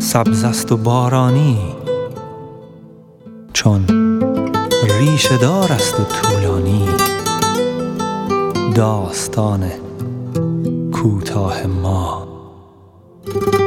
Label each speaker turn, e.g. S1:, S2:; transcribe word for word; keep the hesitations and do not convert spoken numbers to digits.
S1: سبز است و بارانی، چون ریشه دار است و طولانی. داستان کوتاه ما.